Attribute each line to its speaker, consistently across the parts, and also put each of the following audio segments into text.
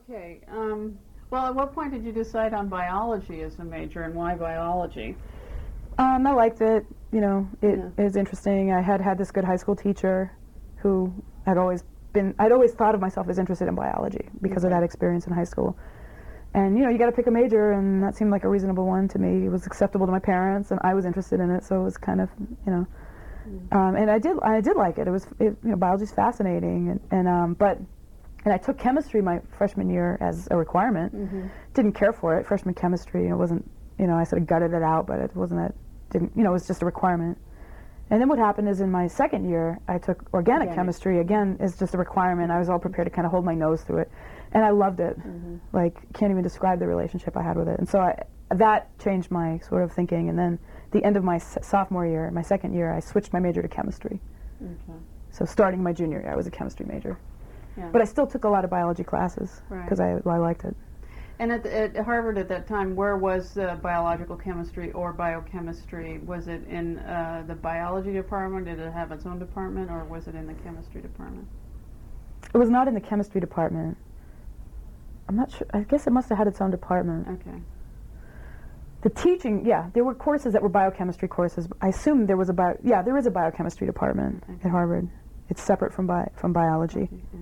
Speaker 1: Okay. Well, at what point did you decide on biology as a major, and why biology?
Speaker 2: I liked it. It was interesting. I had this good high school teacher who I'd always thought of myself as interested in biology because of that experience in high school. And, you got to pick a major, and that seemed like a reasonable one to me. It was acceptable to my parents, and I was interested in it, so it was kind of, and I did like it. Biology's fascinating, and I took chemistry my freshman year as a requirement. Didn't care for it. Freshman chemistry, it wasn't, I sort of gutted it out, but it wasn't it was just a requirement. And then what happened is in my second year, I took organic chemistry, again, as just a requirement. I was all prepared to kind of hold my nose through it. And I loved it. Can't even describe the relationship I had with it. And so that changed my sort of thinking. And then the end of my sophomore year, my second year, I switched my major to chemistry. So starting my junior year, I was a chemistry major. Yeah. But I still took a lot of biology classes because I liked it.
Speaker 1: And at Harvard at that time, where was biological chemistry or biochemistry? Was it in the biology department? Did it have its own department, or was it in the chemistry department?
Speaker 2: It was not in the chemistry department. I'm not sure. I guess it must have had its own department.
Speaker 1: Okay.
Speaker 2: The teaching, there were courses that were biochemistry courses. I assume there was there is a biochemistry department at Harvard. It's separate from biology.
Speaker 1: Okay.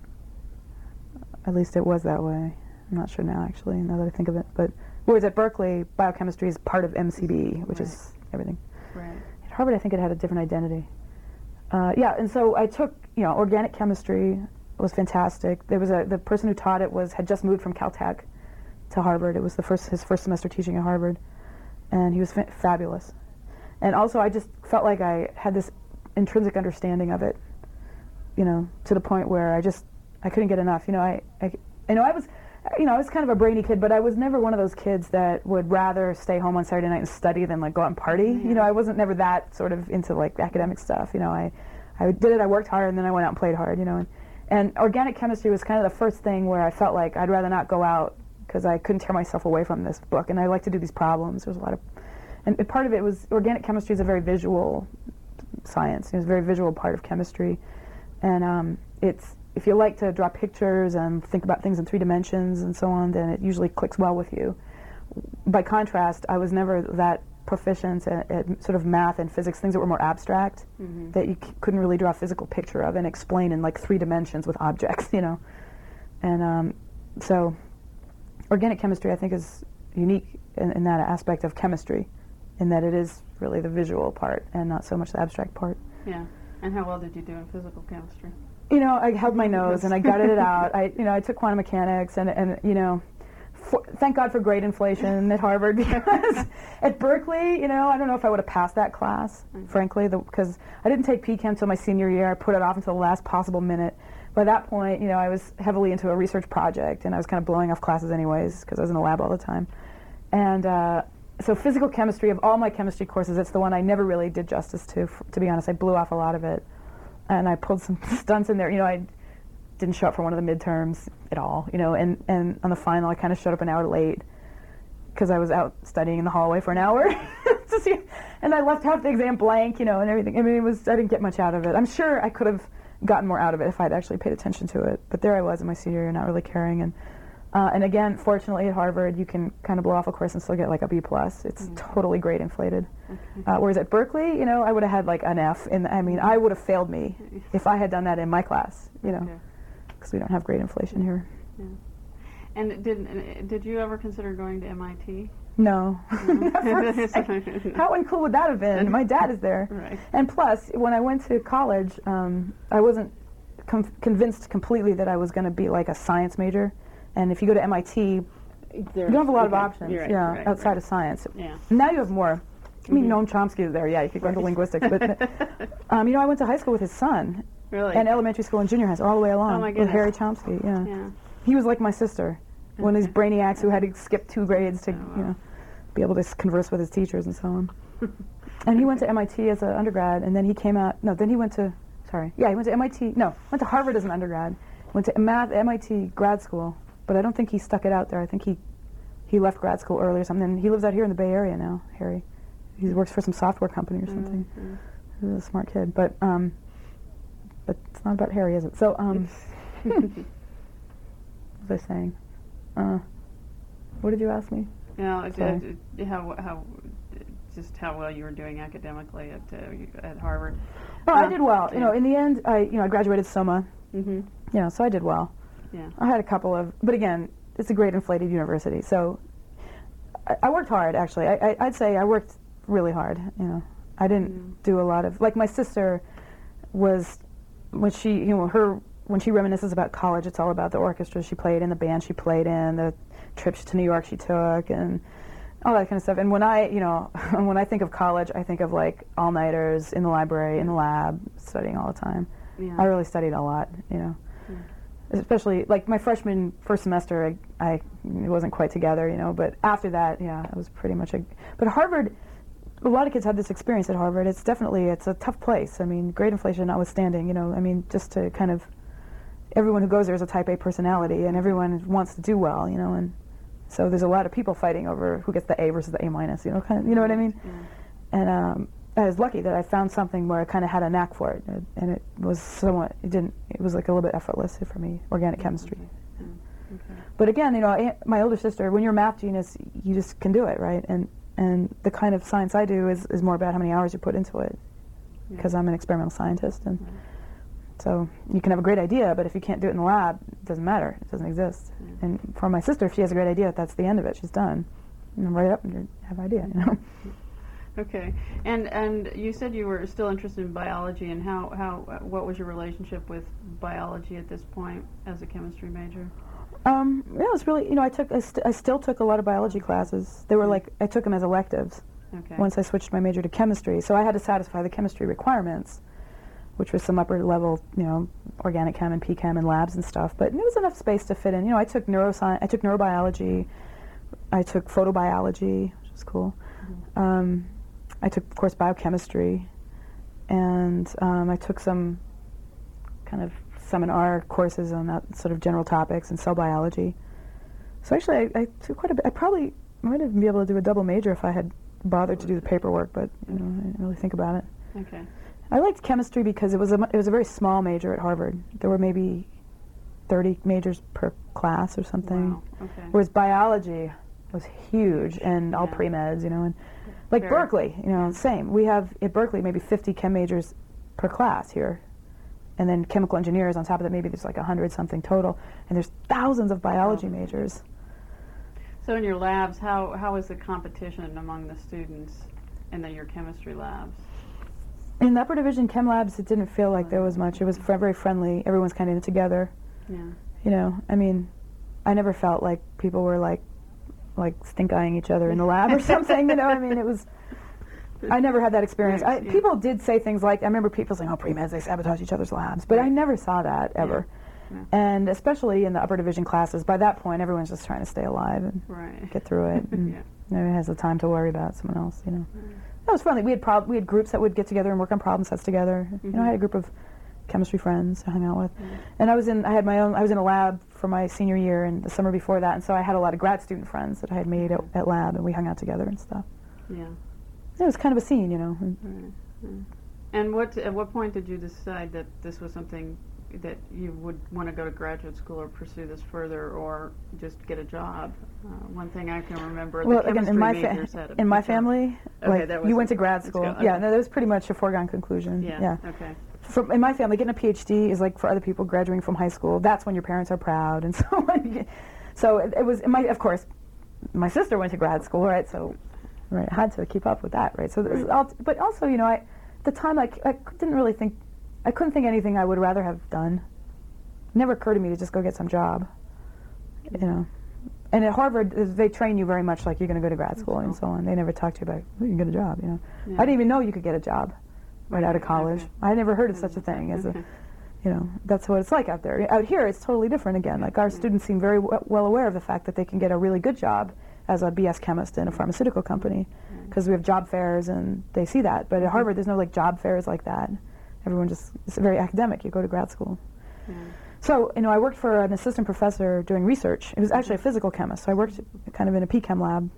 Speaker 2: At least it was that way. I'm not sure now, actually, now that I think of it. But whereas at Berkeley, biochemistry is part of MCB, which is everything.
Speaker 1: Right.
Speaker 2: At Harvard, I think it had a different identity. And so I took, organic chemistry. It was fantastic. There was the person who taught it had just moved from Caltech to Harvard. It was his first semester teaching at Harvard, and he was fabulous. And also, I just felt like I had this intrinsic understanding of it, to the point where I couldn't get enough. I was kind of a brainy kid, but I was never one of those kids that would rather stay home on Saturday night and study than go out and party. I wasn't never that sort of into academic stuff. I did it. I worked hard, and then I went out and played hard. And organic chemistry was kind of the first thing where I felt like I'd rather not go out because I couldn't tear myself away from this book, and I like to do these problems. There's a lot of, and part of it was organic chemistry is a very visual science. It's a very visual part of chemistry, and if you like to draw pictures and think about things in 3 dimensions and so on, then it usually clicks well with you. By contrast, I was never that proficient at sort of math and physics, things that were more abstract, that you couldn't really draw a physical picture of and explain in 3 dimensions with objects, And so organic chemistry, I think, is unique in that aspect of chemistry, in that it is really the visual part and not so much the abstract part.
Speaker 1: Yeah. And how well did you do in physical chemistry?
Speaker 2: I held my nose and I gutted it out. I took quantum mechanics and thank God for grade inflation at Harvard, because at Berkeley, I don't know if I would have passed that class, frankly, because I didn't take PChem until my senior year. I put it off until the last possible minute. By that point, I was heavily into a research project, and I was kind of blowing off classes anyways because I was in the lab all the time. And so physical chemistry, of all my chemistry courses, it's the one I never really did justice to be honest. I blew off a lot of it. And I pulled some stunts in there. I didn't show up for one of the midterms at all, and on the final I kind of showed up an hour late because I was out studying in the hallway for an hour to see, and I left half the exam blank, and everything. I mean, I didn't get much out of it. I'm sure I could have gotten more out of it if I'd actually paid attention to it, but there I was in my senior year not really caring. And again, fortunately at Harvard, you can kind of blow off a course and still get a B+. It's totally grade inflated. Whereas at Berkeley, I would have had an F. I would have failed me if I had done that in my class, because we don't have grade inflation here.
Speaker 1: Yeah. And did you ever consider going to MIT?
Speaker 2: No. How uncool would that have been? My dad is there.
Speaker 1: Right.
Speaker 2: And plus, when I went to college, I wasn't convinced completely that I was going to be a science major. And if you go to MIT, you don't have a lot of options, outside of science.
Speaker 1: Yeah.
Speaker 2: Now you have more. Noam Chomsky is there. Yeah, you could go into linguistics. But I went to high school with his son.
Speaker 1: Really?
Speaker 2: And elementary school and junior high, all the way along.
Speaker 1: Oh my goodness.
Speaker 2: With Harry Chomsky. Yeah. He was like my sister, one of these brainiacs who had to skip 2 grades to be able to converse with his teachers and so on. And he went to MIT as an undergrad, and then he came out. No, then he went to. He went to MIT. No, went to Harvard as an undergrad. Went to MIT grad school. But I don't think he stuck it out there. I think he left grad school early or something. And he lives out here in the Bay Area now, Harry. He works for some software company or something. He's a smart kid. But it's not about Harry, is it? So, was I saying? What did you ask me?
Speaker 1: Now,
Speaker 2: Sorry.
Speaker 1: how well you were doing academically at Harvard.
Speaker 2: Oh, I did well.
Speaker 1: Yeah.
Speaker 2: In the end, I graduated summa.
Speaker 1: Mm-hmm.
Speaker 2: So I did well.
Speaker 1: Yeah.
Speaker 2: I had a couple of, but again, it's a great inflated university. So I worked hard, actually. I'd say I worked really hard. I didn't do a lot of, like my sister was, when she reminisces about college, it's all about the orchestra she played in, the band she played in, the trips to New York she took, and all that kind of stuff. And when I think of college, I think of like all-nighters in the library, in the lab, studying all the time.
Speaker 1: Yeah.
Speaker 2: I really studied a lot, Especially like my freshman first semester, it wasn't quite together, but after that, it was pretty much but Harvard, a lot of kids have this experience at Harvard. It's a tough place. I mean, grade inflation notwithstanding, just to kind of, everyone who goes there is a type A personality, and everyone wants to do well, and so there's a lot of people fighting over who gets the A versus the A minus, you know what I mean?
Speaker 1: Yeah.
Speaker 2: And I was lucky that I found something where I kind of had a knack for it, and it was it was like a little bit effortless for me, organic chemistry.
Speaker 1: Okay.
Speaker 2: But again, my older sister, when you're a math genius, you just can do it, right? And the kind of science I do is more about how many hours you put into it, because I'm an experimental scientist, and so you can have a great idea, but if you can't do it in the lab, it doesn't matter. It doesn't exist. And for my sister, if she has a great idea, that's the end of it. She's done. Write it up and you have an idea,
Speaker 1: Okay, and you said you were still interested in biology, and what was your relationship with biology at this point as a chemistry major?
Speaker 2: It was really, I still took a lot of biology classes. They were like, I took them as electives.
Speaker 1: Okay.
Speaker 2: Once I switched my major to chemistry. So I had to satisfy the chemistry requirements, which was some upper level, organic chem and P-chem and labs and stuff. But there was enough space to fit in. I took neuroscience, I took neurobiology, I took photobiology, which was cool. I took, of course, biochemistry, and I took some kind of seminar courses on that sort of general topics and cell biology. So actually, I took quite a bit. I probably might have been able to do a double major if I had bothered to do the paperwork, but I didn't really think about it.
Speaker 1: Okay.
Speaker 2: I liked chemistry because it was a very small major at Harvard. There were maybe 30 majors per class or something.
Speaker 1: Wow. Okay.
Speaker 2: Whereas biology was huge and all pre-meds, and like
Speaker 1: Sure.
Speaker 2: Berkeley, same. We have at Berkeley maybe 50 chem majors per class here. And then chemical engineers on top of that, maybe there's like 100 something total. And there's thousands of biology majors.
Speaker 1: So in your labs, how is the competition among the students in your chemistry labs?
Speaker 2: In the upper division chem labs, it didn't feel like there was much. It was very friendly. Everyone's kind of in it together.
Speaker 1: Yeah.
Speaker 2: I never felt like people were like stink-eyeing each other in the lab or something. It was. I never had that experience. People did say things like, I remember people saying, pre-meds, they sabotage each other's labs. But I never saw that, ever.
Speaker 1: Yeah.
Speaker 2: And especially in the upper division classes, by that point, everyone's just trying to stay alive and get through it. And nobody has the time to worry about someone else, That was funny. We had groups that would get together and work on problem sets together. I had a group of chemistry friends I hung out with. And I was in a lab for my senior year and the summer before that, and so I had a lot of grad student friends that I had made at lab, and we hung out together and stuff.
Speaker 1: Yeah.
Speaker 2: It was kind of a scene,
Speaker 1: And at what point did you decide that this was something that you would want to go to graduate school or pursue this further, or just get a job? One thing I can remember,
Speaker 2: well,
Speaker 1: the chemistry
Speaker 2: again,
Speaker 1: majors had
Speaker 2: in my family,
Speaker 1: that
Speaker 2: you went to grad school.
Speaker 1: Okay.
Speaker 2: Yeah, no, that was pretty much a foregone conclusion.
Speaker 1: Yeah. Okay.
Speaker 2: In my family, getting a PhD is like for other people graduating from high school. That's when your parents are proud, and so it was. Of course, my sister went to grad school, right? So. Right, I had to keep up with that, right? So, but also, at the time, I didn't really think, I couldn't think anything I would rather have done. It never occurred to me to just go get some job, And at Harvard, they train you very much like you're going to go to grad school and so on. They never talk to you about, you can get a job, Yeah. I didn't even know you could get a job right out of college. Okay. I never heard of such a thing as that's what it's like out there. Out here, it's totally different again. Like our students seem very well aware of the fact that they can get a really good job as a BS chemist in a pharmaceutical company, because we have job fairs and they see that. But at Harvard, there's no job fairs like that. Everyone it's very academic. You go to grad school.
Speaker 1: Yeah.
Speaker 2: So, I worked for an assistant professor doing research. It was actually a physical chemist. So I worked kind of in a P-chem lab.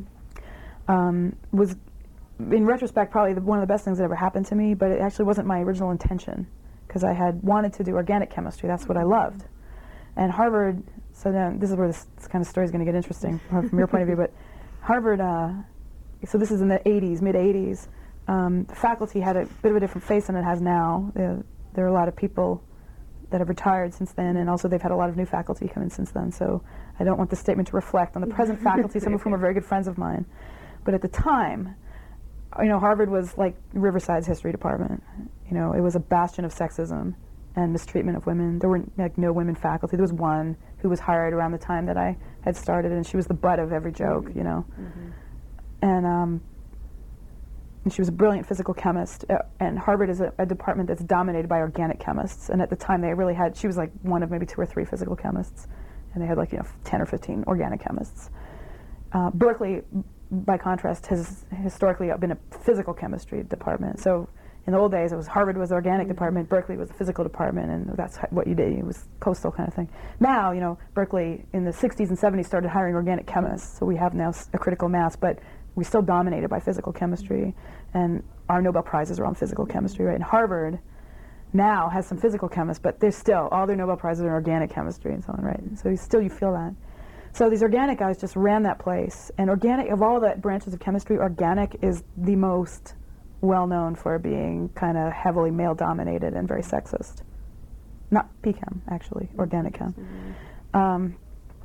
Speaker 2: Was, in retrospect, probably one of the best things that ever happened to me, but it actually wasn't my original intention, because I had wanted to do organic chemistry. That's what I loved. And Harvard So now this is where this kind of story is going to get interesting from your point of view. But Harvard, so this is in the 80s, mid-80s. The faculty had a bit of a different face than it has now. There are a lot of people that have retired since then, and also they've had a lot of new faculty come in since then. So I don't want this statement to reflect on the present faculty, some of whom are very good friends of mine. But at the time, Harvard was like Riverside's history department. It was a bastion of sexism and mistreatment of women. There were no women faculty. There was one who was hired around the time that I had started, and she was the butt of every joke, And she was a brilliant physical chemist. And Harvard is a department that's dominated by organic chemists. And at the time, she was like one of maybe 2 or 3 physical chemists, and they had 10 or 15 organic chemists. Berkeley, by contrast, has historically been a physical chemistry department. So in the old days, Harvard was the organic department, Berkeley was the physical department, and that's what you did. It was coastal kind of thing. Now, Berkeley in the 60s and 70s started hiring organic chemists, so we have now a critical mass, but we're still dominated by physical chemistry, and our Nobel Prizes are on physical chemistry, right? And Harvard now has some physical chemists, but there's still, all their Nobel Prizes are in organic chemistry and so on, right? So you feel that. So these organic guys just ran that place, and organic, of all the branches of chemistry, organic is the most well-known for being kind of heavily male-dominated and very sexist. Not PChem, actually, organic chem.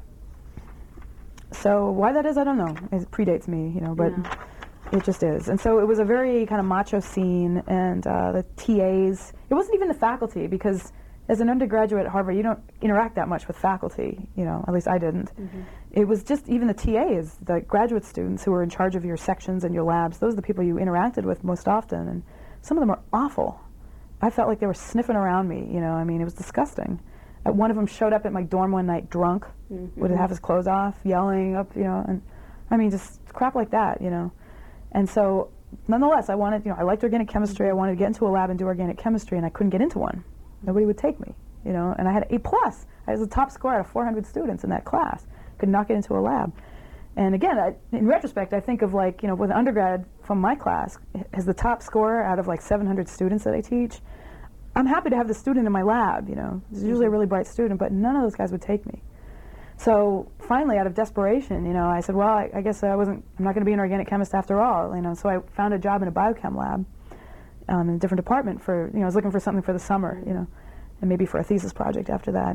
Speaker 2: So why that is, I don't know. It predates me, but it just is. And so it was a very kind of macho scene, and the TAs, it wasn't even the faculty, because as an undergraduate at Harvard, you don't interact that much with faculty, at least I didn't. It was just even the TAs, the graduate students who were in charge of your sections and your labs. Those are the people you interacted with most often, and some of them were awful. I felt like they were sniffing around me, it was disgusting. One of them showed up at my dorm one night drunk, would have his clothes off, yelling up, and just crap like that, And so, nonetheless, I liked organic chemistry. I wanted to get into a lab and do organic chemistry, and I couldn't get into one. Nobody would take me, and I had an A+. I was the top score out of 400 students in that class. Could not get into a lab. And again, in retrospect, I think of with an undergrad from my class as the top scorer out of 700 students that I teach. I'm happy to have the student in my lab, He's usually a really bright student, but none of those guys would take me. So finally, out of desperation, I said, well, I guess I'm not going to be an organic chemist after all, So I found a job in a biochem lab in a different department I was looking for something for the summer, and maybe for a thesis project after that.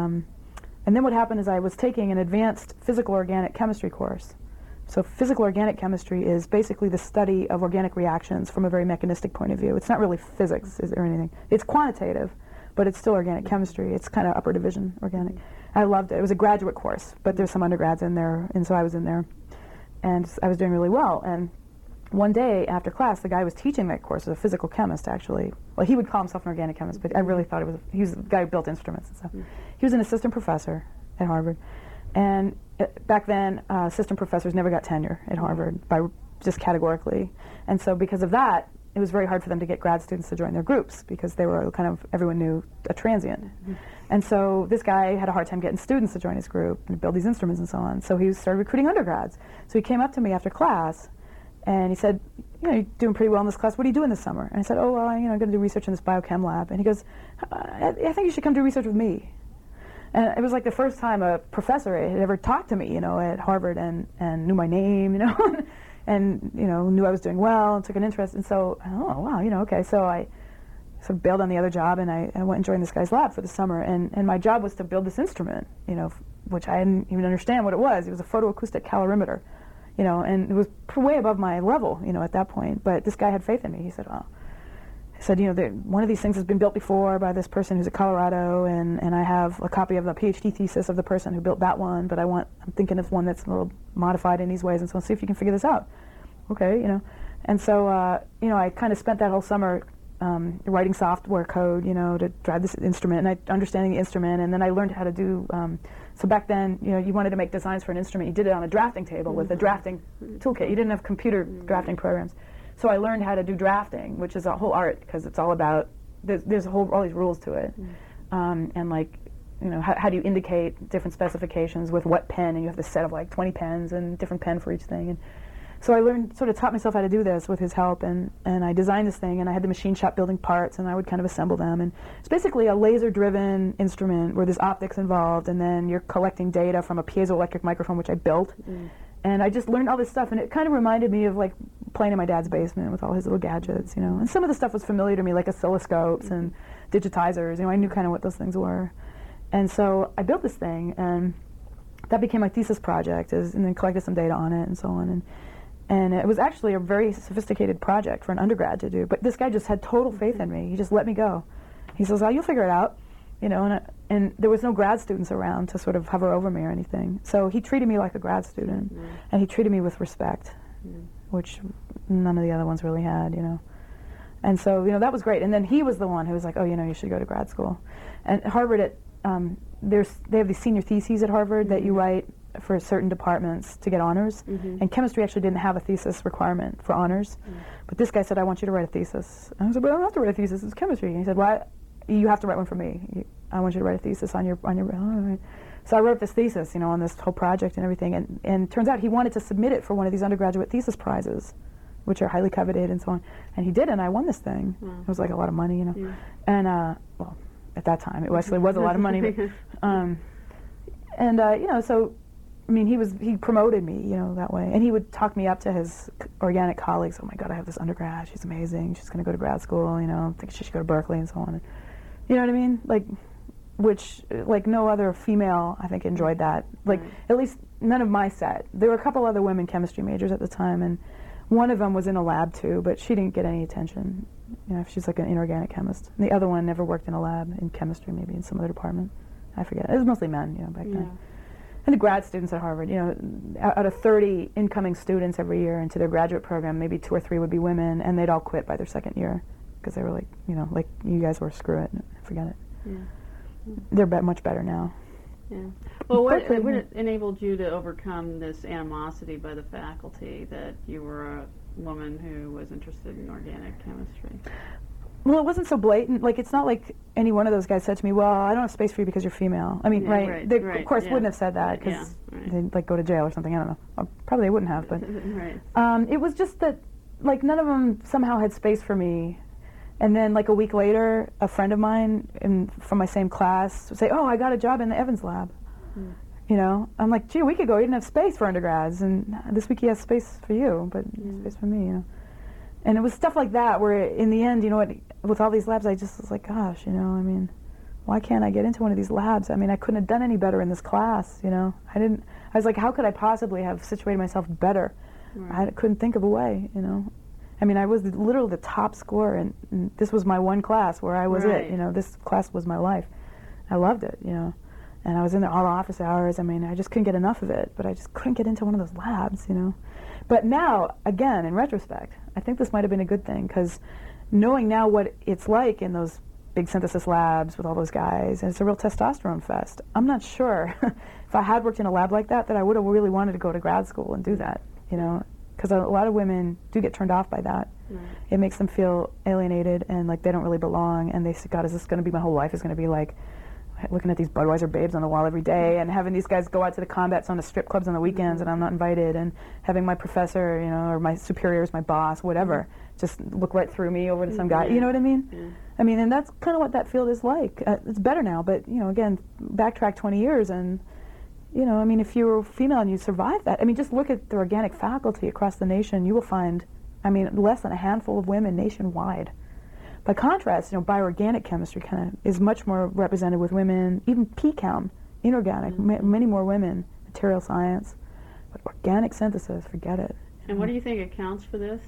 Speaker 2: And then what happened is I was taking an advanced physical organic chemistry course. So physical organic chemistry is basically the study of organic reactions from a very mechanistic point of view. It's not really physics or anything. It's quantitative, but it's still organic chemistry. It's kind of upper division organic. I loved it. It was a graduate course, but there's some undergrads in there, and so I was in there. And I was doing really well. And one day after class, the guy was teaching that course, was a physical chemist, actually. Well, he would call himself an organic chemist, but I really thought he was the guy who built instruments and stuff. He was an assistant professor at Harvard. And back then, assistant professors never got tenure at Harvard, just categorically. And so because of that, it was very hard for them to get grad students to join their groups, because they were everyone knew, a transient. And so this guy had a hard time getting students to join his group and build these instruments and so on. So he started recruiting undergrads. So he came up to me after class, and he said, you're doing pretty well in this class. What are you doing this summer? And I said, oh, well, I'm going to do research in this biochem lab. And he goes, I think you should come do research with me. And it was like the first time a professor had ever talked to me, at Harvard and knew my name, and, knew I was doing well and took an interest. And so, oh, wow, okay. So I sort of bailed on the other job, and I went and joined this guy's lab for the summer. And my job was to build this instrument, which I didn't even understand what it was. It was a photoacoustic calorimeter, and it was way above my level, at that point. But this guy had faith in me. He said, one of these things has been built before by this person who's at Colorado, and I have a copy of the PhD thesis of the person who built that one, but I'm thinking of one that's a little modified in these ways, and so see if you can figure this out. Okay, And so, I kind of spent that whole summer writing software code, to drive this instrument, and understanding the instrument, and then I learned how to do, so back then, you wanted to make designs for an instrument, you did it on a drafting table with a drafting toolkit. You didn't have computer drafting programs. So I learned how to do drafting, which is a whole art, because it's all about, there's all these rules to it. And how do you indicate different specifications with what pen, and you have this set of 20 pens and different pen for each thing. And So I sort of taught myself how to do this with his help, and I designed this thing, and I had the machine shop building parts, and I would kind of assemble them. And it's basically a laser-driven instrument where there's optics involved, and then you're collecting data from a piezoelectric microphone, which I built. And I just learned all this stuff, and it kind of reminded me of like playing in my dad's basement with all his little gadgets, you know. And some of the stuff was familiar to me, like oscilloscopes and digitizers. You know, I knew kind of what those things were. And so I built this thing, and that became my thesis project, and then collected some data on it and so on. And it was actually a very sophisticated project for an undergrad to do. But this guy just had total faith in me. He just let me go. He says, "Oh, you'll figure it out," you know. And there was no grad students around to sort of hover over me or anything. So he treated me like a grad student, and he treated me with respect, which none of the other ones really had, you know. And so, you know, that was great. And then he was the one who was like, "Oh, you know, you should go to grad school." And Harvard, they have these senior theses at Harvard that you write for certain departments to get honors. And chemistry actually didn't have a thesis requirement for honors. But this guy said, "I want you to write a thesis." And I said, "But I don't have to write a thesis. It's chemistry." And he said, "Why? You have to write one for me. I want you to write a thesis on your." All right. So I wrote this thesis, you know, on this whole project and everything. And it turns out he wanted to submit it for one of these undergraduate thesis prizes, which are highly coveted and so on. And he did, and I won this thing. It was like a lot of money, you know. And well, at that time, it actually was a lot of money. But, you know, so I mean, he promoted me, you know, that way. And he would talk me up to his organic colleagues. "Oh my God, I have this undergrad. She's amazing. She's going to go to grad school. You know, I think she should go to Berkeley and so on." You know what I mean? Like, which, like, no other female, I think, enjoyed that. Like, at least none of my set. There were a couple other women chemistry majors at the time, and one of them was in a lab too, but she didn't get any attention. You know, she's like an inorganic chemist. And the other one never worked in a lab in chemistry, maybe in some other department. I forget. It was mostly men, you know, back then. And the grad students at Harvard, you know, out of 30 incoming students every year into their graduate program, maybe 2 or 3 would be women, and they'd all quit by their second year because they were like, you know, like you guys were, screw it, forget it. They're much better now.
Speaker 1: Well, what enabled you to overcome this animosity by the faculty that you were a woman who was interested in organic chemistry?
Speaker 2: Well, it wasn't so blatant. Like, it's not like any one of those guys said to me, "Well, I don't have space for you because you're female." I mean, they, of course, wouldn't have said that because they'd, like, go to jail or something. I don't know. Well, probably they wouldn't have, but it was just that, like, none of them somehow had space for me. And then, like, a week later, a friend of mine from my same class would say, "Oh, I got a job in the Evans lab." You know? I'm like, "Gee, a week ago you didn't have space for undergrads, and this week he has space for you, but space for me," you know? And it was stuff like that where, in the end, you know what, with all these labs, I just was like, gosh, you know, I mean, why can't I get into one of these labs? I mean, I couldn't have done any better in this class, you know? I was like, how could I possibly have situated myself better? I couldn't think of a way, you know? I mean, I was literally the top scorer, and this was my one class where I was it, you know? This class was my life. I loved it, you know? And I was in there all the office hours. I mean, I just couldn't get enough of it, but I just couldn't get into one of those labs, you know? But now, again, in retrospect, I think this might have been a good thing, because knowing now what it's like in those big synthesis labs with all those guys, and it's a real testosterone fest, I'm not sure if I had worked in a lab like that I would have really wanted to go to grad school and do that, you know? Because a lot of women do get turned off by that. It makes them feel alienated and like they don't really belong, and they say, God, is this going to be my whole life? Is going to be like looking at these Budweiser babes on the wall every day, and having these guys go out to the combat zone to strip clubs on the weekends, and I'm not invited, and having my professor, you know, or my superiors, my boss, whatever, just look right through me over to some guy. You know what I mean? I mean, and that's kind of what that field is like. It's better now, but, you know, again, backtrack 20 years, and, you know, I mean, if you were female and you survived that, I mean, just look at the organic faculty across the nation, you will find, I mean, less than a handful of women nationwide. By contrast, you know, bioorganic chemistry kind of is much more represented with women, even PChem, inorganic, many more women, material science, but organic synthesis, forget it.
Speaker 1: And what do you think accounts for this?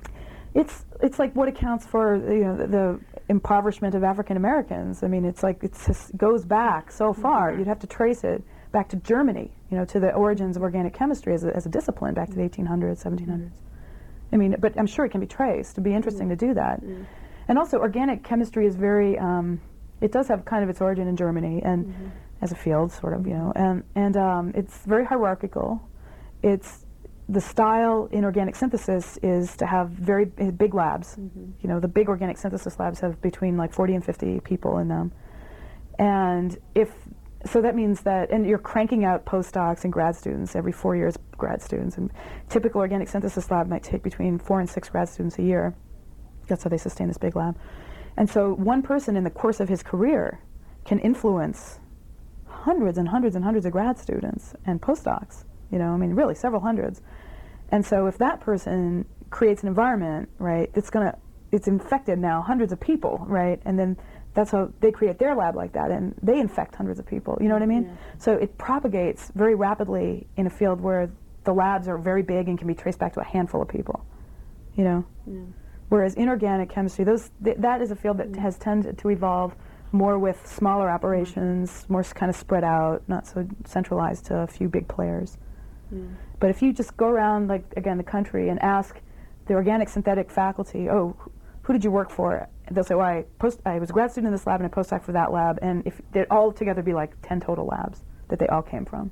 Speaker 2: It's like what accounts for, you know, the impoverishment of African Americans. I mean, it's like it just goes back so far. You'd have to trace it back to Germany, you know, to the origins of organic chemistry as a discipline back to the 1800s, 1700s. I mean, but I'm sure it can be traced. It'd be interesting to do that. And also, organic chemistry is very, it does have kind of its origin in Germany, and as a field, sort of, you know, and it's very hierarchical. It's, the style in organic synthesis is to have very big labs. You know, the big organic synthesis labs have between like 40 and 50 people in them. And if so that means that, and you're cranking out postdocs and grad students every 4 years, grad students, and typical organic synthesis lab might take between 4 and 6 grad students a year. That's how they sustain this big lab. And so one person in the course of his career can influence hundreds and hundreds and hundreds of grad students and postdocs, really several hundreds. And so if that person creates an environment, right, it's infected now hundreds of people, right, and then that's how they create their lab like that, and they infect hundreds of people, you know what I mean?
Speaker 1: Yeah.
Speaker 2: So it propagates very rapidly in a field where the labs are very big and can be traced back to a handful of people,
Speaker 1: Yeah.
Speaker 2: Whereas inorganic chemistry, that is a field that has tended to evolve more with smaller operations, more kind of spread out, not so centralized to a few big players.
Speaker 1: Yeah.
Speaker 2: But if you just go around, like, again, the country and ask the organic synthetic faculty, oh, who did you work for? They'll say, well, I was a grad student in this lab and a postdoc for that lab, and if they'd all together be like 10 total labs that they all came from,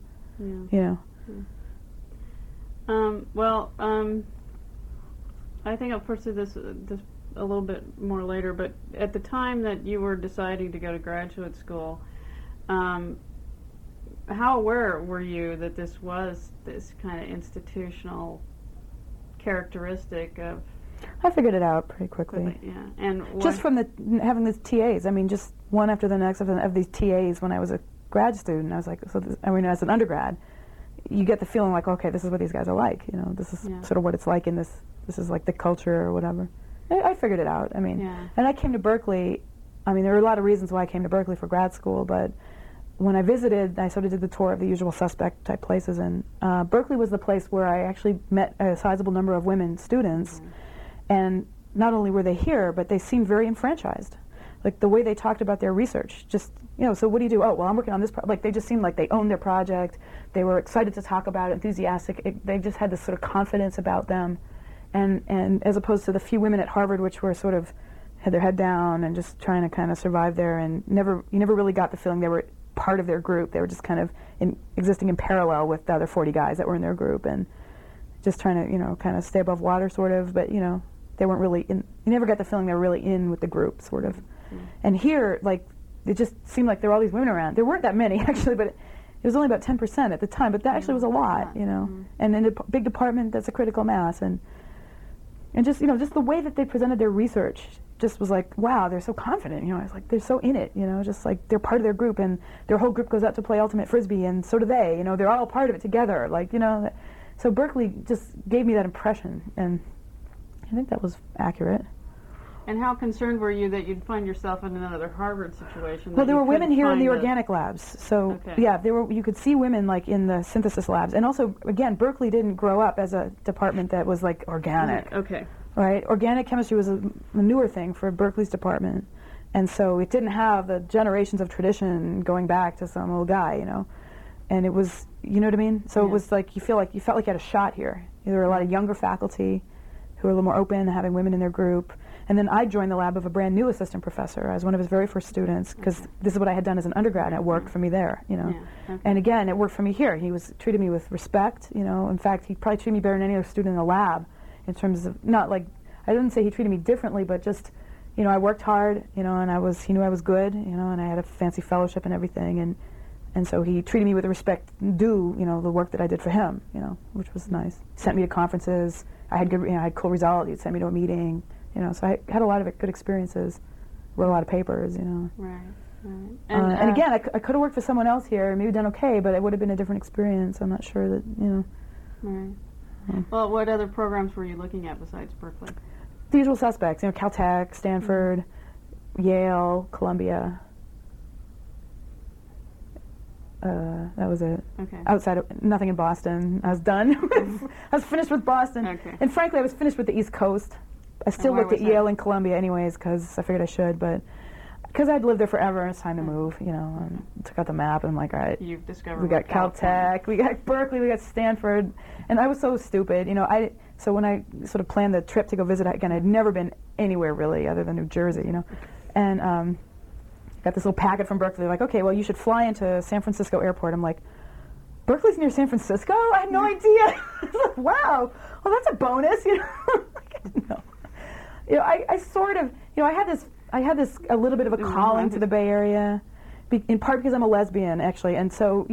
Speaker 1: I think I'll pursue this a little bit more later, but at the time that you were deciding to go to graduate school, how aware were you that this was this kind of institutional characteristic of...
Speaker 2: I figured it out pretty quickly.
Speaker 1: Yeah, and
Speaker 2: just from having these TAs. I mean, just one after the next of these TAs. When I was a grad student, I was like, as an undergrad, you get the feeling like, okay, this is what these guys are like. This is sort of what it's like in this. This is like the culture or whatever. I figured it out. And I came to Berkeley. There are a lot of reasons why I came to Berkeley for grad school, but when I visited, I sort of did the tour of the usual suspect type places, and Berkeley was the place where I actually met a sizable number of women students. Mm-hmm. And not only were they here, but they seemed very enfranchised. Like the way they talked about their research, just, so what do you do? Oh, well, I'm working on this like they just seemed like they owned their project. They were excited to talk about it, enthusiastic. They just had this sort of confidence about them. And as opposed to the few women at Harvard, which were sort of had their head down and just trying to kind of survive there, and you never really got the feeling they were part of their group. They were just kind of existing in parallel with the other 40 guys that were in their group and just trying to, kind of stay above water, sort of, but, they weren't really in. You never got the feeling they were really in with the group, sort of. Mm. And here, like, it just seemed like there were all these women around. There weren't that many, actually, but it was only about 10% at the time. But that actually was a lot, Mm. And in a big department, that's a critical mass. And just, just the way that they presented their research just was like, wow, they're so confident. I was like, they're so in it. Just like they're part of their group, and their whole group goes out to play ultimate frisbee, and so do they. They're all part of it together. Like, so Berkeley just gave me that impression, and I think that was accurate.
Speaker 1: And how concerned were you that you'd find yourself in another Harvard situation?
Speaker 2: Well, there were women here in the organic labs, so you could see women like in the synthesis labs, and also again, Berkeley didn't grow up as a department that was like organic.
Speaker 1: Okay.
Speaker 2: Right, organic chemistry was a newer thing for Berkeley's department, and so it didn't have the generations of tradition going back to some old guy, and it was, you know what I mean? So it was like you felt like you had a shot here. There were a lot of younger faculty who were a little more open, having women in their group. And then I joined the lab of a brand new assistant professor. I was one of his very first students, because this is what I had done as an undergrad, and it worked for me there, And again, it worked for me here. He treated me with respect, In fact, he probably treated me better than any other student in the lab, in terms of, not like, I didn't say he treated me differently, but just, I worked hard, and he knew I was good, and I had a fancy fellowship and everything, and so he treated me with the respect due, the work that I did for him, which was nice. He sent me to conferences. I had good, I had cool results. He'd send me to a meeting, so I had a lot of good experiences. Wrote a lot of papers,
Speaker 1: Right.
Speaker 2: And again, I could have worked for someone else here, maybe done okay, but it would have been a different experience. I'm not sure that,
Speaker 1: Right. Well, what other programs were you looking at besides Berkeley?
Speaker 2: The usual suspects, Caltech, Stanford, Yale, Columbia. That was it.
Speaker 1: Okay.
Speaker 2: Outside of nothing in Boston. I was done. I was finished with Boston.
Speaker 1: Okay.
Speaker 2: And frankly, I was finished with the East Coast. I still looked at Yale and Columbia anyways, because I figured I should, but because I'd lived there forever and it's time to move, and took out the map and I'm like, all right,
Speaker 1: you've discovered
Speaker 2: we got Caltech, we got Berkeley, we got Stanford, and I was so stupid, so when I sort of planned the trip to go visit, again, I'd never been anywhere really other than New Jersey, and got this little packet from Berkeley. They're like, okay, well, you should fly into San Francisco airport. I'm like, Berkeley's near San Francisco? I had no idea. I was like, wow, well, that's a bonus, Like, I didn't know. I sort of, I had this a little bit of a calling to the Bay Area, in part because I'm a lesbian, actually, and so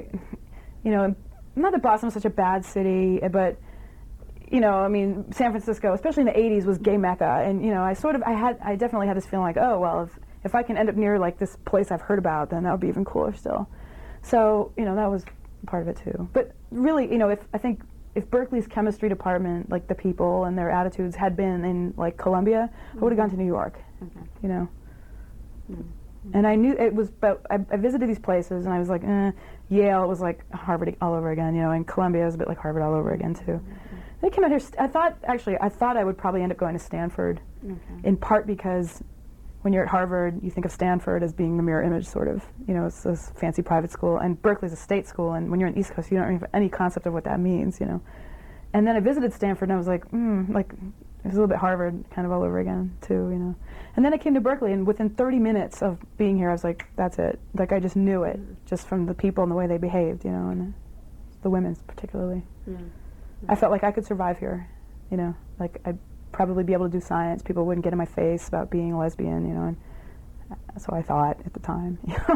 Speaker 2: not that Boston was such a bad city, but I mean, San Francisco, especially in the '80s, was gay mecca, and I definitely had this feeling like, oh well, if I can end up near like this place I've heard about, then that would be even cooler still. So that was part of it too. But really, if Berkeley's chemistry department, like the people and their attitudes, had been in like Columbia, I would have gone to New York.
Speaker 1: Okay.
Speaker 2: And I knew it was, but I visited these places, and I was like, Yale was like Harvard all over again, and Columbia was a bit like Harvard all over again too. They came out here. I thought I would probably end up going to Stanford, in part because when you're at Harvard, you think of Stanford as being the mirror image, sort of. It's this fancy private school, and Berkeley's a state school, and when you're on the East Coast, you don't have any concept of what that means, And then I visited Stanford, and I was like, it was a little bit Harvard kind of all over again, too, And then I came to Berkeley, and within 30 minutes of being here, I was like, that's it. Like, I just knew it, just from the people and the way they behaved, and the women particularly. I felt like I could survive here, like I'd probably be able to do science. People wouldn't get in my face about being a lesbian, and so I thought at the time,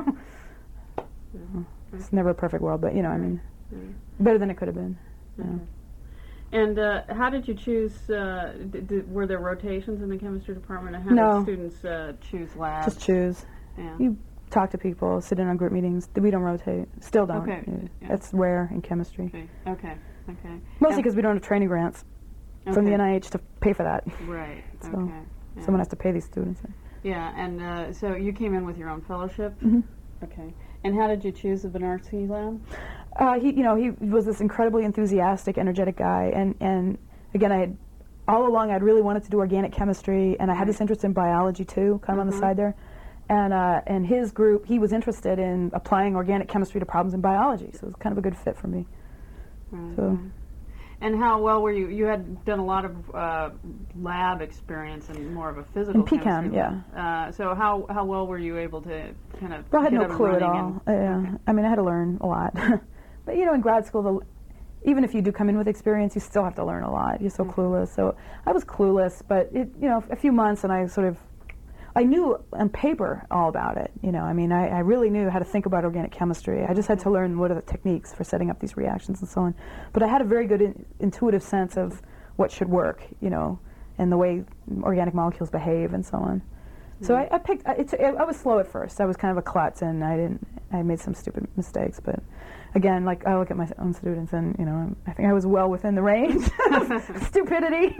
Speaker 2: It's never a perfect world, but, better than it could have been,
Speaker 1: And how did you choose, were there rotations in the chemistry department? How
Speaker 2: No.
Speaker 1: did students choose labs?
Speaker 2: Just choose.
Speaker 1: Yeah.
Speaker 2: You talk to people, sit in on group meetings. We don't rotate. Still don't.
Speaker 1: Okay. Yeah.
Speaker 2: That's rare in chemistry.
Speaker 1: Okay.
Speaker 2: Mostly because we don't have training grants from the
Speaker 1: Okay.
Speaker 2: NIH to pay for that.
Speaker 1: Right.
Speaker 2: So
Speaker 1: Okay. Yeah.
Speaker 2: someone has to pay these students.
Speaker 1: Yeah, and so you came in with your own fellowship?
Speaker 2: Mm-hmm.
Speaker 1: Okay. And how did you choose the Bernardsky Lab?
Speaker 2: He was this incredibly enthusiastic, energetic guy, and again, all along I'd really wanted to do organic chemistry, and I had this interest in biology too, kind of on the side there. And his group, he was interested in applying organic chemistry to problems in biology, so it was kind of a good fit for me.
Speaker 1: Right.
Speaker 2: So.
Speaker 1: And how well were you? You had done a lot of lab experience and more of a physical.
Speaker 2: In PChem,
Speaker 1: chemistry
Speaker 2: yeah.
Speaker 1: lab. So how well were you able to kind of?
Speaker 2: Well, I had
Speaker 1: get
Speaker 2: no
Speaker 1: up and
Speaker 2: clue at
Speaker 1: running
Speaker 2: all.
Speaker 1: and-
Speaker 2: I mean, I had to learn a lot. But in grad school, even if you do come in with experience, you still have to learn a lot. You're so clueless. So I was clueless, but a few months, and I knew on paper all about it. I really knew how to think about organic chemistry. I just had to learn what are the techniques for setting up these reactions and so on. But I had a very good intuitive sense of what should work, and the way organic molecules behave and so on. So I picked. I was slow at first. I was kind of a klutz, and I made some stupid mistakes. But again, like I look at my own students, and I think I was well within the range of stupidity.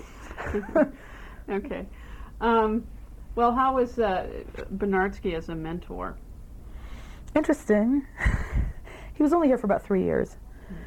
Speaker 1: Okay. Well, how was Bernardsky as a mentor?
Speaker 2: Interesting. He was only here for about 3 years.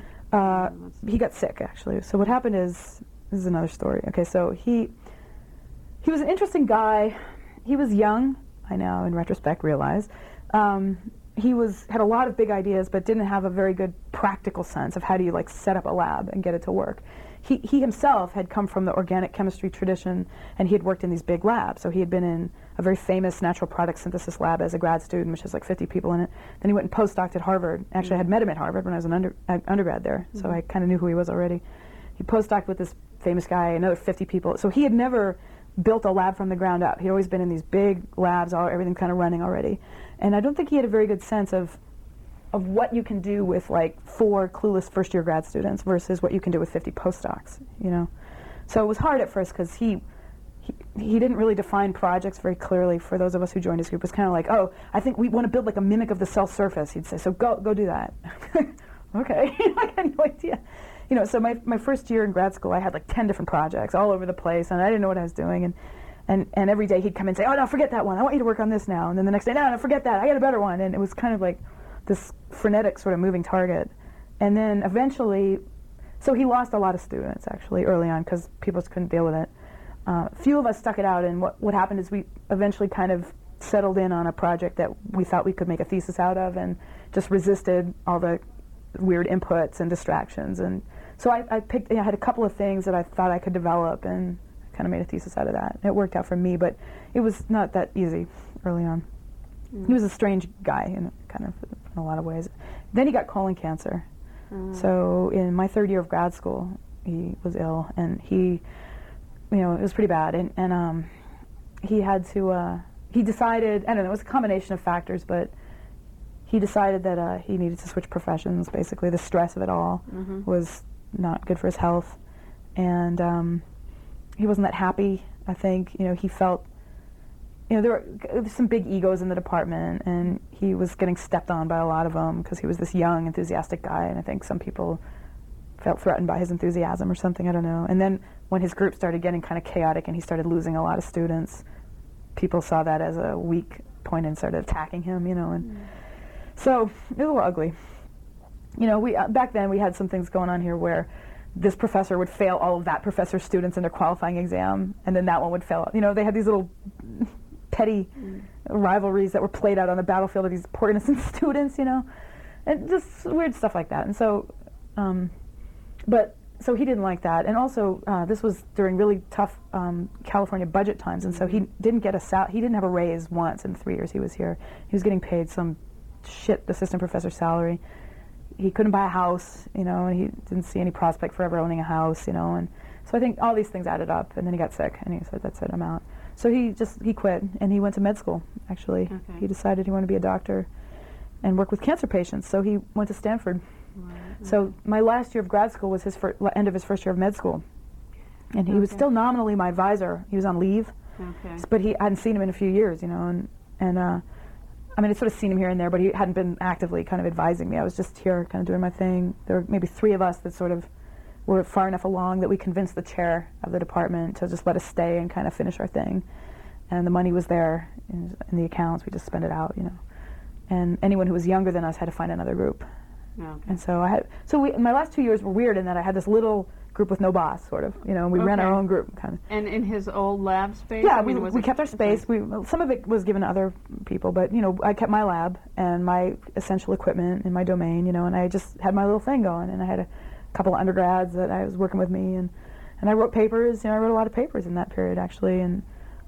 Speaker 2: He got sick, actually. So what happened is, this is another story. Okay, so he was an interesting guy. He was young, I now in retrospect realize. He had a lot of big ideas, but didn't have a very good practical sense of how do you set up a lab and get it to work. He himself had come from the organic chemistry tradition, and he had worked in these big labs. So he had been in a very famous natural product synthesis lab as a grad student, which has 50 people in it. Then he went and postdoced at Harvard. Actually, I had met him at Harvard when I was an undergrad there, so I kind of knew who he was already. He postdoced with this famous guy, another 50 people. So he had never built a lab from the ground up. He'd always been in these big labs, everything kind of running already. And I don't think he had a very good sense of what you can do with 4 clueless first-year grad students versus what you can do with 50 postdocs, So it was hard at first because he didn't really define projects very clearly for those of us who joined his group. It was kind of like, oh, I think we want to build a mimic of the cell surface, he'd say. So go do that. Okay. I had no idea. So my first year in grad school, I had 10 different projects all over the place, and I didn't know what I was doing. And every day he'd come and say, oh, no, forget that one. I want you to work on this now. And then the next day, no, forget that. I got a better one. And it was kind of like this frenetic sort of moving target. And then eventually, so he lost a lot of students, actually, early on because people just couldn't deal with it. Few of us stuck it out, and what happened is we eventually kind of settled in on a project that we thought we could make a thesis out of and just resisted all the weird inputs and distractions. And so I had a couple of things that I thought I could develop and kind of made a thesis out of that. It worked out for me, but it was not that easy early on. He was a strange guy in a lot of ways. Then he got colon cancer. So in my 3rd year of grad school, he was ill, and it was pretty bad. And he had to he decided, I don't know, it was a combination of factors, but he decided that he needed to switch professions. Basically, the stress of it all was not good for his health, and he wasn't that happy. I think, he felt, there were some big egos in the department, and he was getting stepped on by a lot of them because he was this young, enthusiastic guy, and I think some people felt threatened by his enthusiasm or something, I don't know. And then when his group started getting kind of chaotic and he started losing a lot of students, people saw that as a weak point and started attacking him, and so it was a little ugly. We back then we had some things going on here where this professor would fail all of that professor's students in their qualifying exam, and then that one would fail. They had these little petty rivalries that were played out on the battlefield of these poor innocent students, and just weird stuff like that. And so, so he didn't like that. And also, this was during really tough California budget times, and so he didn't get he didn't have a raise once in the 3 years he was here. He was getting paid some shit assistant professor salary. He couldn't buy a house, and he didn't see any prospect for ever owning a house, and so I think all these things added up, and then he got sick, and he said, that's it, I'm out. So he quit, and he went to med school, actually.
Speaker 1: Okay.
Speaker 2: He decided he wanted to be a doctor and work with cancer patients, so he went to Stanford.
Speaker 1: Right.
Speaker 2: So my last year of grad school was his end of his first year of med school, and he was still nominally my advisor. He was on leave, but I hadn't seen him in a few years, I'd sort of seen him here and there, but he hadn't been actively kind of advising me. I was just here kind of doing my thing. There were maybe 3 of us that sort of were far enough along that we convinced the chair of the department to just let us stay and kind of finish our thing. And the money was there in the accounts. We just spent it out, And anyone who was younger than us had to find another group.
Speaker 1: Okay.
Speaker 2: And so my last 2 years were weird in that I had this little group with no boss, sort of, and we ran our own group, kind of.
Speaker 1: And in his old lab space?
Speaker 2: Yeah, we kept our space. Some of it was given to other people, but, I kept my lab and my essential equipment in my domain, and I just had my little thing going, and I had a couple of undergrads that I was working with me, and I wrote papers, I wrote a lot of papers in that period, actually, and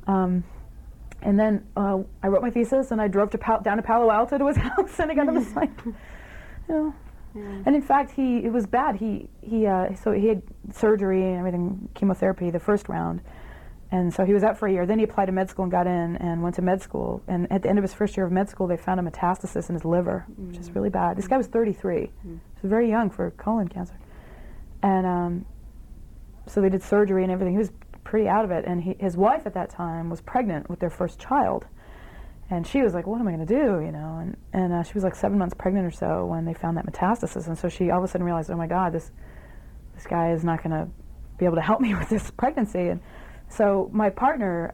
Speaker 2: then I wrote my thesis, and I drove down to Palo Alto to his house, and I got him assigned, Yeah. And in fact, it was bad. So he had surgery and everything, chemotherapy, the first round, and so he was out for a year. Then he applied to med school and got in and went to med school. And at the end of his first year of med school, they found a metastasis in his liver, which is really bad. This guy was 33. He was very young for colon cancer, and so they did surgery and everything. He was pretty out of it. And his wife at that time was pregnant with their first child. And she was like, what am I going to do, And she was like 7 months pregnant or so when they found that metastasis. And so she all of a sudden realized, oh, my God, this guy is not going to be able to help me with this pregnancy. And so my partner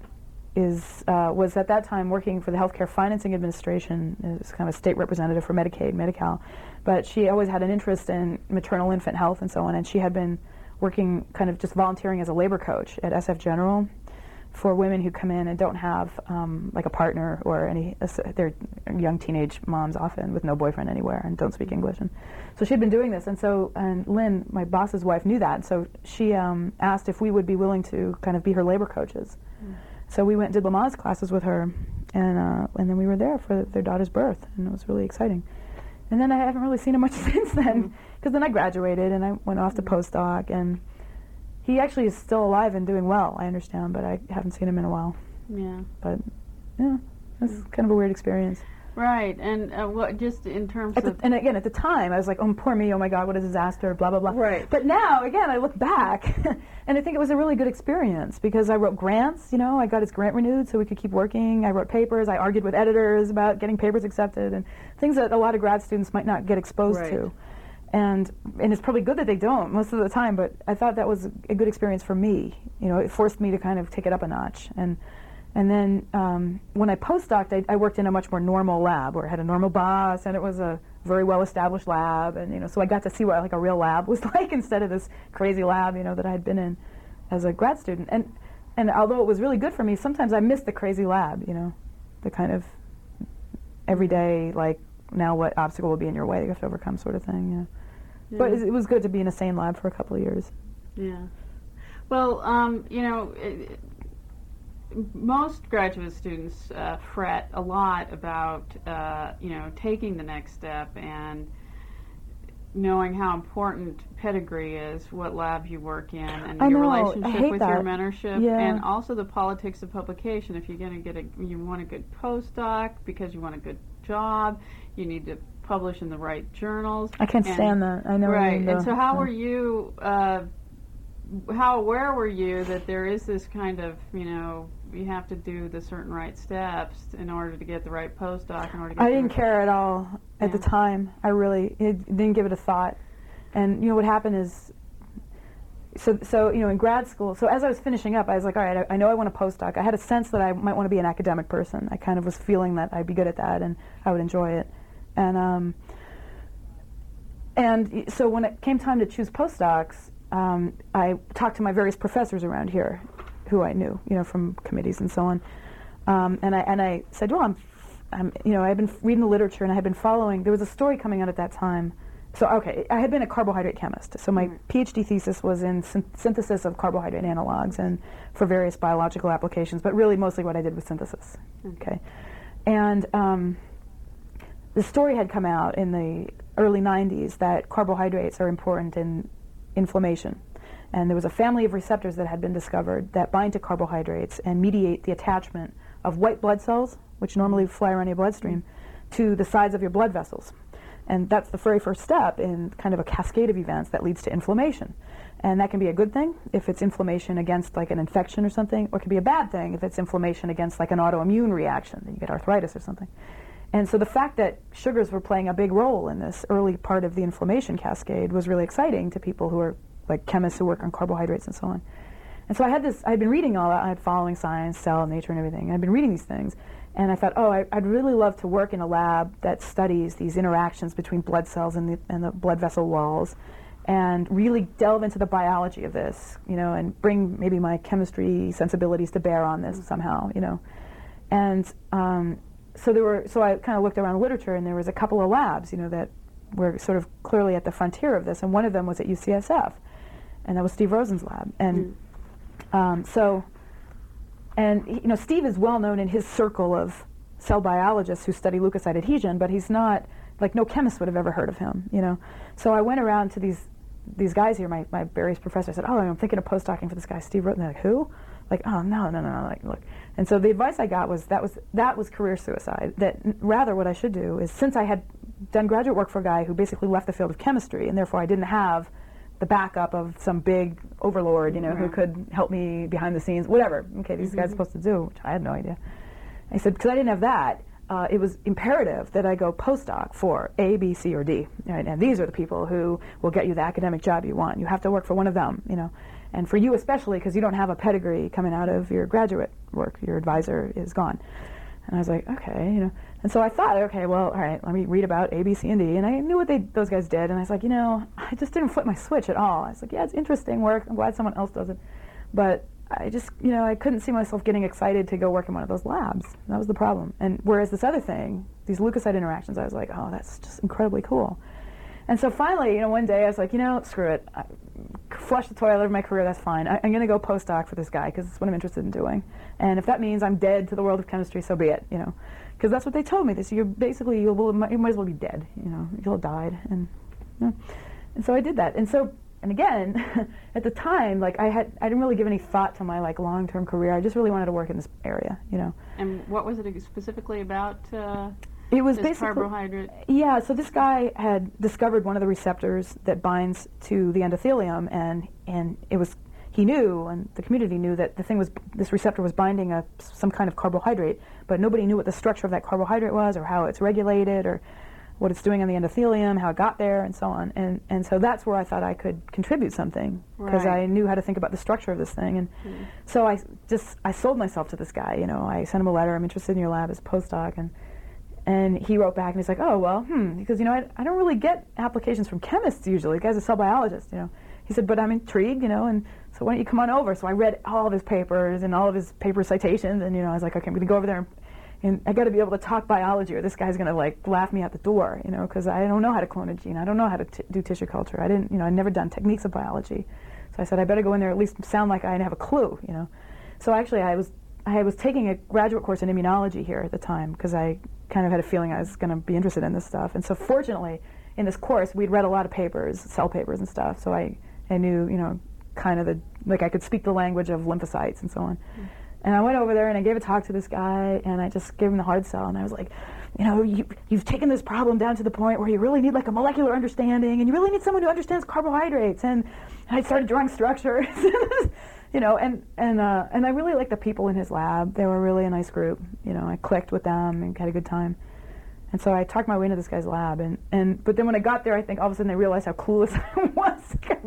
Speaker 2: was at that time working for the Healthcare Financing Administration as kind of a state representative for Medicaid, Medi-Cal. But she always had an interest in maternal infant health and so on. And she had been working kind of just volunteering as a labor coach at SF General for women who come in and don't have like a partner or they're young teenage moms often with no boyfriend anywhere and don't speak English. And so she'd been doing this, and Lynn, my boss's wife, knew that. So she asked if we would be willing to kind of be her labor coaches. So we went and did Lamaze classes with her, and then we were there for their daughter's birth, and it was really exciting. And then I haven't really seen him much since then, because then I graduated and I went off to postdoc, and he actually is still alive and doing well, I understand, but I haven't seen him in a while.
Speaker 1: Yeah.
Speaker 2: But, it's kind of a weird experience.
Speaker 1: Right, and just in terms of...
Speaker 2: And again, at the time, I was like, oh, poor me, oh my God, what a disaster, blah, blah, blah.
Speaker 1: Right.
Speaker 2: But now, again, I look back, and I think it was a really good experience, because I wrote grants, I got his grant renewed so we could keep working. I wrote papers, I argued with editors about getting papers accepted, and things that a lot of grad students might not get exposed to. And it's probably good that they don't most of the time, but I thought that was a good experience for me. It forced me to kind of take it up a notch. And then when I postdoced, I worked in a much more normal lab where I had a normal boss, and it was a very well-established lab. And so I got to see what like a real lab was like instead of this crazy lab, that I had been in as a grad student. And although it was really good for me, sometimes I missed the crazy lab, the kind of everyday, like, now what obstacle will be in your way you have to overcome sort of thing. Yeah. But it was good to be in a sane lab for a couple of years.
Speaker 1: Yeah. Well, most graduate students fret a lot about, taking the next step, and knowing how important pedigree is, what lab you work in, and
Speaker 2: I
Speaker 1: your
Speaker 2: know. I
Speaker 1: relationship
Speaker 2: hate
Speaker 1: with
Speaker 2: that.
Speaker 1: your mentorship,
Speaker 2: Yeah.
Speaker 1: and also the politics of publication. If you're going to you want a good postdoc because you want a good job, you need to publish in the right journals.
Speaker 2: I can't stand that. I know.
Speaker 1: Right. And so, how were you? How aware were you that there is this kind of, you have to do the certain right steps in order to get the right postdoc? In order to get
Speaker 2: I didn't care at all at the time. I really didn't give it a thought. And what happened is, so in grad school, so as I was finishing up, I was like, all right, I know I want a postdoc. I had a sense that I might want to be an academic person. I kind of was feeling that I'd be good at that and I would enjoy it. And so when it came time to choose postdocs, I talked to my various professors around here, who I knew, from committees and so on. And I said, well, I've been reading the literature and I had been following. There was a story coming out at that time. So, okay, I had been a carbohydrate chemist. So my PhD thesis was in synthesis of carbohydrate analogs and for various biological applications, but really mostly what I did was synthesis. Okay, and the story had come out in the early 90s that carbohydrates are important in inflammation. And there was a family of receptors that had been discovered that bind to carbohydrates and mediate the attachment of white blood cells, which normally fly around your bloodstream, to the sides of your blood vessels. And that's the very first step in kind of a cascade of events that leads to inflammation. And that can be a good thing if it's inflammation against like an infection or something, or it can be a bad thing if it's inflammation against like an autoimmune reaction, then you get arthritis or something. And so the fact that sugars were playing a big role in this early part of the inflammation cascade was really exciting to people who are like chemists who work on carbohydrates and so on. And so I had been reading all that. I had Following Science, Cell, Nature, and everything. And I'd been reading these things. And I thought, I'd really love to work in a lab that studies these interactions between blood cells and the blood vessel walls and really delve into the biology of this, and bring maybe my chemistry sensibilities to bear on this somehow, And so I kind of looked around the literature, and there was a couple of labs, that were sort of clearly at the frontier of this, and one of them was at UCSF, and that was Steve Rosen's lab. And Steve is well known in his circle of cell biologists who study leukocyte adhesion, but he's not, like, no chemist would have ever heard of him, So I went around to these guys here, my various professors. I said, I'm thinking of postdocing for this guy, Steve Rosen. They're like, who? Like, oh, no, like, look. And so the advice I got was that was career suicide. That rather what I should do is, since I had done graduate work for a guy who basically left the field of chemistry, and therefore I didn't have the backup of some big overlord, who could help me behind the scenes, whatever. Okay, these guys are supposed to do, which I had no idea. I said, because I didn't have that, it was imperative that I go postdoc for A, B, C, or D. Right? And these are the people who will get you the academic job you want. You have to work for one of them, And for you especially, because you don't have a pedigree coming out of your graduate work. Your advisor is gone. And I was like, okay, And so I thought, okay, well, all right, let me read about A, B, C, and D. And I knew what those guys did. And I was like, I just didn't flip my switch at all. I was like, yeah, it's interesting work. I'm glad someone else does it. But I just, I couldn't see myself getting excited to go work in one of those labs. That was the problem. And whereas this other thing, these leukocyte interactions, I was like, oh, that's just incredibly cool. And so finally, one day I was like, screw it. Flush the toilet of my career, that's fine. I'm going to go postdoc for this guy because it's what I'm interested in doing. And if that means I'm dead to the world of chemistry, so be it, Because that's what they told me. They said, you might as well be dead, You'll have died. And so I did that. And again, at the time, like I didn't really give any thought to my like long-term career. I just really wanted to work in this area,
Speaker 1: And what was it specifically about?
Speaker 2: It was
Speaker 1: this
Speaker 2: basically
Speaker 1: carbohydrate.
Speaker 2: Yeah, so this guy had discovered one of the receptors that binds to the endothelium, and he knew, and the community knew that this receptor was binding some kind of carbohydrate, but nobody knew what the structure of that carbohydrate was, or how it's regulated, or what it's doing on the endothelium, how it got there, and so on. And so that's where I thought I could contribute something, because I knew how to think about the structure of this thing. And so I sold myself to this guy. I sent him a letter. I'm interested in your lab as a postdoc, and he wrote back and he's like, oh, well, because, I don't really get applications from chemists usually. The guy's a cell biologist, He said, but I'm intrigued, and so why don't you come on over? So I read all of his papers and all of his paper citations, and, I was like, okay, I'm going to go over there and I got to be able to talk biology, or this guy's going to like laugh me out the door, because I don't know how to clone a gene. I don't know how to do tissue culture. I'd never done techniques of biology. So I said, I better go in there, at least sound like I have a clue, So actually I was taking a graduate course in immunology here at the time, because I kind of had a feeling I was going to be interested in this stuff. And so fortunately, in this course, we'd read a lot of papers, cell papers and stuff, so I knew, you know, kind of I could speak the language of lymphocytes and so on. Mm-hmm. And I went over there and I gave a talk to this guy, and I just gave him the hard sell, and I was like, you know, you've taken this problem down to the point where you really need like a molecular understanding, and you really need someone who understands carbohydrates. And I started drawing structures, you know, and I really liked the people in his lab. They were really a nice group. You know, I clicked with them and had a good time. And so I talked my way into this guy's lab, but then when I got there, I think all of a sudden they realized how clueless I was.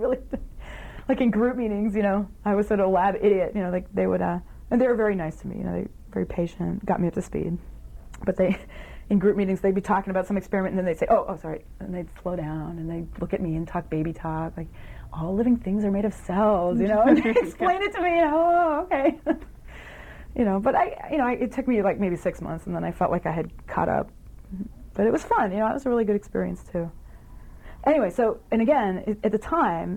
Speaker 2: Like in group meetings, you know, I was sort of a lab idiot. You know, like they would, and they were very nice to me. You know, they were very patient, got me up to speed. But in group meetings, they'd be talking about some experiment, and then they'd say, oh, sorry, and they'd slow down, and they'd look at me and talk baby talk, like, all living things are made of cells, you know, and they explain it to me, oh, okay. You know, but it took me like maybe 6 months, and then I felt like I had caught up. But it was fun, you know, it was a really good experience, too. Anyway, so, and again, at the time,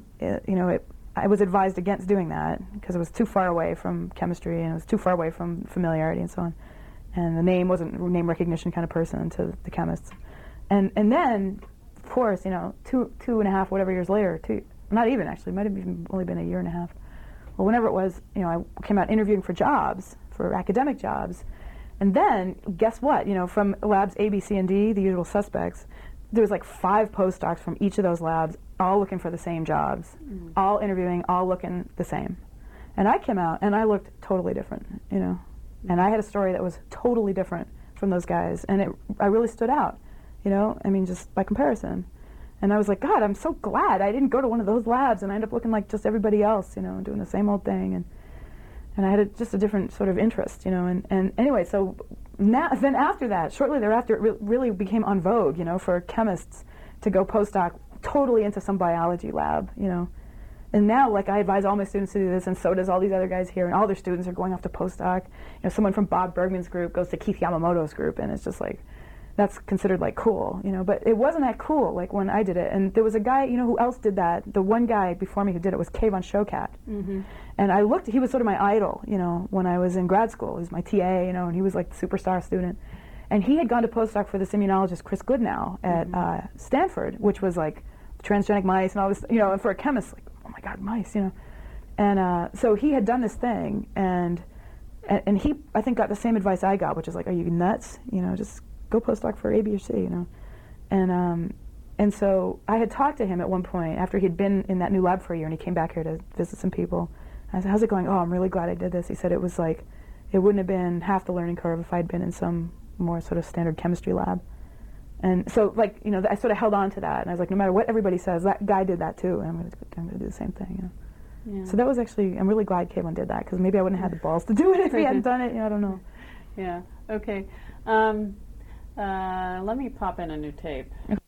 Speaker 2: I was advised against doing that, because it was too far away from chemistry, and it was too far away from familiarity and so on. And the name wasn't a name recognition kind of person to the chemists. And then, of course, you know, two and a half, whatever years later, not even actually, might have even only been a year and a half. Well, whenever it was, you know, I came out interviewing for jobs, for academic jobs. And then, guess what? You know, from labs A, B, C, and D, the usual suspects, there was like 5 postdocs from each of those labs, all looking for the same jobs, all interviewing, all looking the same. And I came out, and I looked totally different, you know. And I had a story that was totally different from those guys, and I really stood out, you know, I mean, just by comparison. And I was like, God, I'm so glad I didn't go to one of those labs and I ended up looking like just everybody else, you know, doing the same old thing. And I had just a different sort of interest, you know. And anyway, so then after that, shortly thereafter, it really became en vogue, you know, for chemists to go postdoc totally into some biology lab, you know. And now, like, I advise all my students to do this, and so does all these other guys here, and all their students are going off to postdoc. You know, someone from Bob Bergman's group goes to Keith Yamamoto's group, and it's just like, that's considered, like, cool, you know. But it wasn't that cool, like, when I did it. And there was a guy, you know, who else did that? The one guy before me who did it was Kayvon Shokat. Mm-hmm. And he was sort of my idol, you know, when I was in grad school. He was my TA, you know, and he was, like, the superstar student. And he had gone to postdoc for this immunologist, Chris Goodnow, at Stanford, which was, like, transgenic mice and all this, you know, and for a chemist, like, oh my God, mice, you know. And so he had done this thing, and he, I think, got the same advice I got, which is like, are you nuts? You know, just go postdoc for A, B, or C, you know. And so I had talked to him at one point after he'd been in that new lab for a year, and he came back here to visit some people. I said, how's it going? Oh, I'm really glad I did this. He said it was like, it wouldn't have been half the learning curve if I'd been in some more sort of standard chemistry lab. And so, like, you know, I sort of held on to that, and I was like, no matter what everybody says, that guy did that too, and I'm going to do the same thing, you know. Yeah. So that was actually, I'm really glad Kayvon did that, because maybe I wouldn't have had the balls to do it if he hadn't done it, you know, I don't know.
Speaker 1: Yeah, okay. Let me pop in a new tape.